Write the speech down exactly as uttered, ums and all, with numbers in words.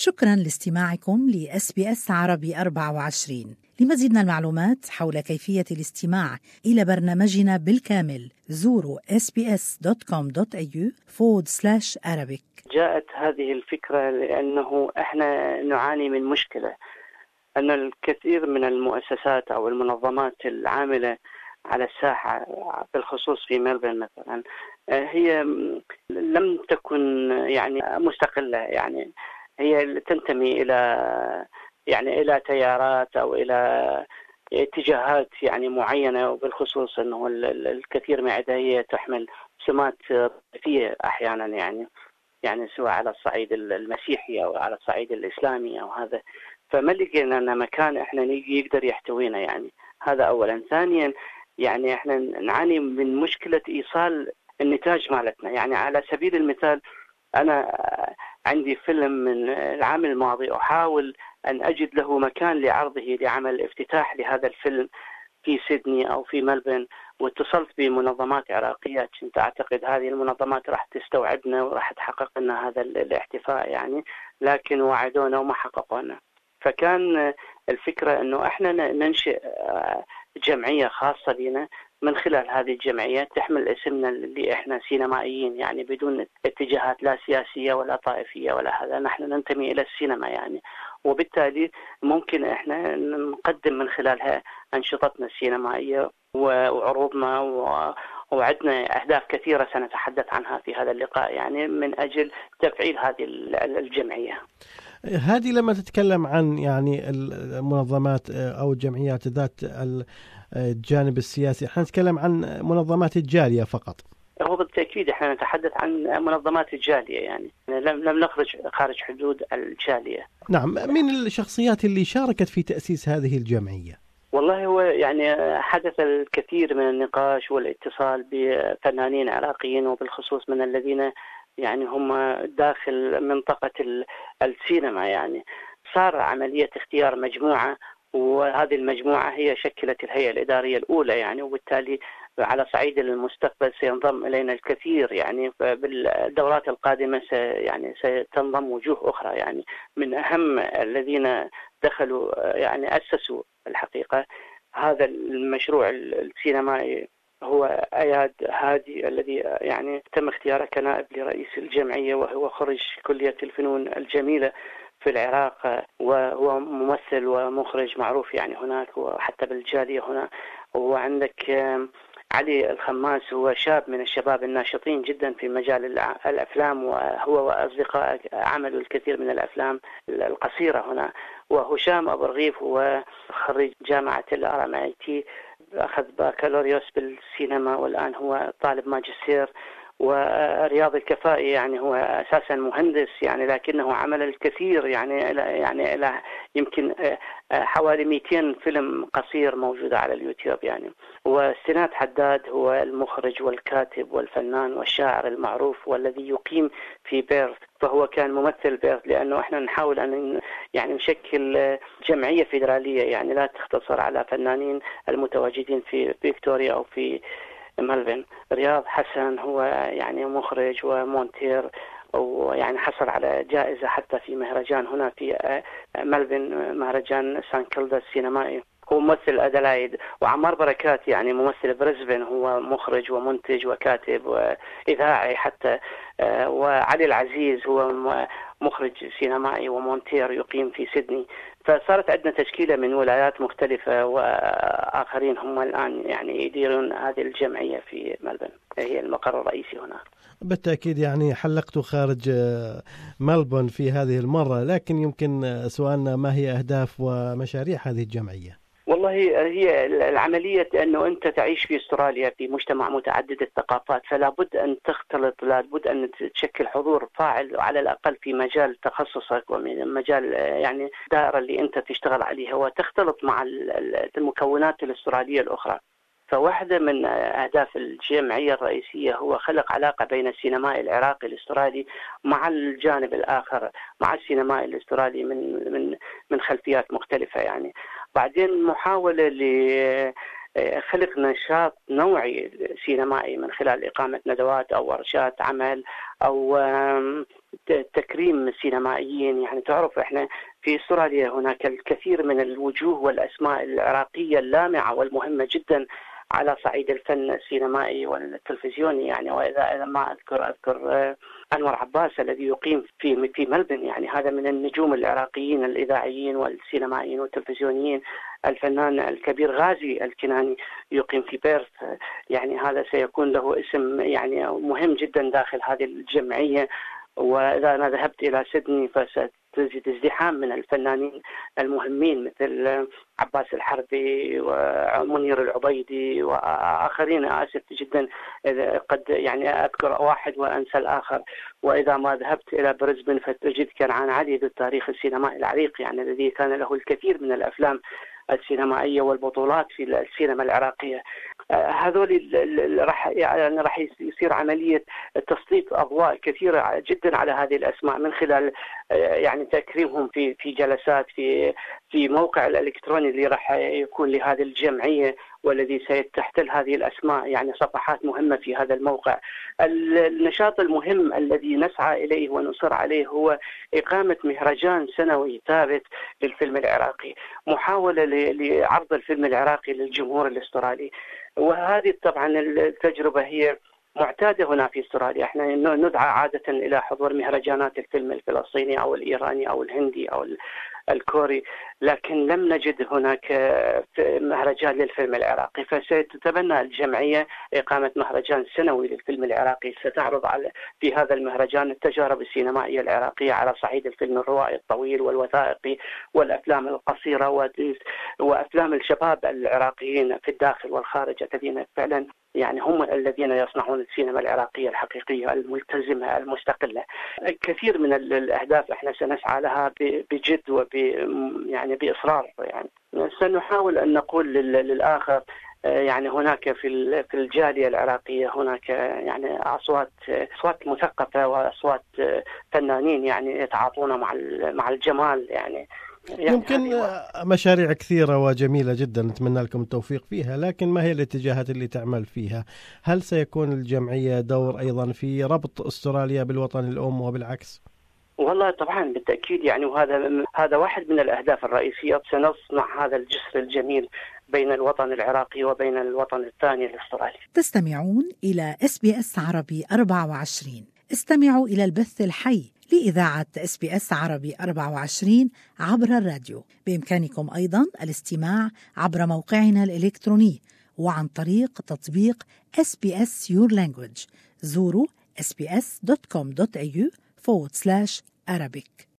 شكراً لاستماعكم ل إس بي إس عربي أربعة وعشرين. لمزيد من المعلومات حول كيفية الاستماع إلى برنامجنا بالكامل زوروا إس بي إس دوت كوم دوت إيه يو forward slash Arabic. جاءت هذه الفكرة لأنه إحنا نعاني من مشكلة أن الكثير من المؤسسات أو المنظمات العاملة على الساحة بالخصوص في ملبورن مثلا هي لم تكن يعني مستقلة، يعني هي تنتمي إلى يعني إلى تيارات أو إلى اتجاهات يعني معينة، وبالخصوص أنه الكثير من هي تحمل سمات فيه أحيانا يعني يعني سواء على الصعيد المسيحي أو على الصعيد الإسلامي أو هذا، فما لقينا أن مكان إحنا نيجي يقدر يحتوينا يعني. هذا أولا. ثانيا يعني إحنا نعاني من مشكلة إيصال النتاج مالتنا. يعني على سبيل المثال أنا عندي فيلم من العام الماضي أحاول أن أجد له مكان لعرضه لعمل افتتاح لهذا الفيلم في سيدني أو في ملبورن، واتصلت بمنظمات عراقية كنت أعتقد هذه المنظمات راح تستوعبنا وراح تحقق لنا هذا الاحتفاء يعني، لكن وعدونا وما حققونا. فكان الفكرة أنه إحنا ننشئ جمعية خاصة بنا، من خلال هذه الجمعية تحمل اسمنا اللي إحنا سينمائيين يعني بدون اتجاهات لا سياسية ولا طائفية ولا هذا، نحن ننتمي إلى السينما يعني، وبالتالي ممكن إحنا نقدم من خلالها أنشطتنا السينمائية وعروضنا، وعندنا أهداف كثيرة سنتحدث عنها في هذا اللقاء يعني من أجل تفعيل هذه الجمعية. هذه لما تتكلم عن يعني المنظمات أو الجمعيات ذات الجانب السياسي، احنا نتكلم عن منظمات الجالية فقط. هو بالتأكيد احنا نتحدث عن منظمات الجالية يعني لم لم نخرج خارج حدود الجالية. نعم. من الشخصيات اللي شاركت في تأسيس هذه الجمعية؟ والله هو يعني حدث الكثير من النقاش والاتصال بفنانين عراقيين، وبالخصوص من الذين يعني هم داخل منطقة السينما يعني. صار عملية اختيار مجموعة، وهذه المجموعة هي شكلت الهيئة الإدارية الأولى يعني، وبالتالي على صعيد المستقبل سينضم إلينا الكثير يعني. بالدورات القادمة يعني ستنضم وجوه أخرى يعني. من أهم الذين دخلوا يعني أسسوا الحقيقة هذا المشروع السينمائي هو أياد هادي، الذي يعني تم اختياره كنائب لرئيس الجمعية، وهو خريج كلية الفنون الجميلة في العراق، وهو ممثل ومخرج معروف يعني هناك وحتى بالجالية هنا. وعندك علي الخماس، هو شاب من الشباب الناشطين جدا في مجال الأفلام، وهو وأصدقائه عملوا الكثير من الأفلام القصيرة هنا. وهشام أبو رغيف هو خريج جامعة الآر إم آي تي، أخذ بكالوريوس بالسينما والآن هو طالب ماجستير. ورياض الكفائي يعني هو أساسا مهندس يعني، لكنه عمل الكثير يعني يعني إلى يمكن حوالي مئتين فيلم قصير موجودة على اليوتيوب يعني. وسناد حداد هو المخرج والكاتب والفنان والشاعر المعروف، والذي يقيم في بيرث، فهو كان ممثل بيرث، لأنه إحنا نحاول أن يعني نشكل جمعية فيدرالية يعني لا تختصر على فنانين المتواجدين في فيكتوريا أو في ملبورن. رياض حسن هو يعني مخرج ومونتير، ويعني حصل على جائزة حتى في مهرجان هنا في ملبورن، مهرجان سان كيلدا السينمائي، هو ممثل أدلايد. وعمار بركات يعني ممثل بريسبن، هو مخرج ومنتج وكاتب وإذاعي حتى. وعلي العزيز هو مخرج سينمائي ومونتير يقيم في سيدني. فصارت عندنا تشكيلة من ولايات مختلفة، وآخرين هم الآن يعني يديرون هذه الجمعية في ملبورن، هي المقر الرئيسي هنا. بالتأكيد يعني حلقت خارج ملبورن في هذه المرة، لكن يمكن سؤالنا ما هي أهداف ومشاريع هذه الجمعية؟ والله هي العملية أنه أنت تعيش في أستراليا في مجتمع متعدد الثقافات، فلا بد أن تختلط، لا بد أن تشكل حضور فاعل على الأقل في مجال تخصصك ومن مجال يعني الدائرة اللي أنت تشتغل عليها، وتختلط مع المكونات الأسترالية الأخرى. فواحدة من أهداف الجمعية الرئيسية هو خلق علاقة بين السينمائي العراقي الأسترالي مع الجانب الآخر، مع السينمائي الأسترالي من من من خلفيات مختلفة يعني. بعدين محاولة ل خلق نشاط نوعي سينمائي من خلال إقامة ندوات أو ورشات عمل أو تكريم السينمائيين. يعني تعرف إحنا في أستراليا هناك الكثير من الوجوه والأسماء العراقية اللامعة والمهمة جدا على صعيد الفن السينمائي والتلفزيوني. يعني وإذا إذا ما أذكر أذكر أنور عباس الذي يقيم في في ملبن، يعني هذا من النجوم العراقيين الإذاعيين والسينمائيين والتلفزيونيين. الفنان الكبير غازي الكناني يقيم في بيرث، يعني هذا سيكون له اسم يعني مهم جدا داخل هذه الجمعية. وإذا أنا ذهبت إلى سيدني فستجد ازدحام من الفنانين المهمين مثل عباس الحربي ومنير العبيدي وآخرين. آسف جدا قد يعني أذكر واحد وأنسى الآخر. وإذا ما ذهبت إلى بريسبن فتجد كنعان علي ذو التاريخ السينمائي العريق، يعني الذي كان له الكثير من الأفلام السينمائية والبطولات في السينما العراقية. هذول راح يعني راح يصير عملية تسليط أضواء كثيرة جدا على هذه الأسماء من خلال يعني تكريمهم في في جلسات في في موقع الإلكتروني اللي راح يكون لهذه الجمعية، والذي سيتحتل هذه الأسماء يعني صفحات مهمة في هذا الموقع. النشاط المهم الذي نسعى إليه ونصر عليه هو إقامة مهرجان سنوي ثابت للفيلم العراقي، محاولة لعرض الفيلم العراقي للجمهور الأسترالي. وهذه طبعا التجربة هي معتادة هنا في استراليا. احنا ندعى عادة إلى حضور مهرجانات الفيلم الفلسطيني أو الإيراني أو الهندي أو الكوري، لكن لم نجد هناك مهرجان للفيلم العراقي. فستتبنى الجمعية إقامة مهرجان سنوي للفيلم العراقي، ستعرض على في هذا المهرجان التجارب السينمائية العراقية على صعيد الفيلم الروائي الطويل والوثائقي والأفلام القصيرة وأفلام الشباب العراقيين في الداخل والخارج الذين فعلا يعني هم الذين يصنعون السينما العراقية الحقيقية الملتزمة المستقلة. كثير من الأهداف احنا سنسعى لها بجد وب يعني بإصرار. يعني سنحاول أن نقول للآخر يعني هناك في في الجالية العراقية هناك يعني أصوات أصوات مثقفة وأصوات فنانين يعني يتعاطون مع مع الجمال. يعني يمكن مشاريع كثيرة وجميلة جدا، نتمنى لكم التوفيق فيها، لكن ما هي الاتجاهات اللي تعمل فيها؟ هل سيكون الجمعية دور أيضا في ربط أستراليا بالوطن الأم وبالعكس؟ والله طبعا بالتأكيد، يعني وهذا هذا واحد من الأهداف الرئيسية. سنصنع هذا الجسر الجميل بين الوطن العراقي وبين الوطن الثاني الأسترالي. تستمعون إلى إس بي إس عربي أربعة وعشرين. استمعوا إلى البث الحي لإذاعة إس بي إس عربي أربعة وعشرين عبر الراديو. بإمكانكم أيضا الاستماع عبر موقعنا الإلكتروني وعن طريق تطبيق إس بي إس Your Language. زوروا إس بي إس دوت كوم دوت إيه يو forward slash Arabic.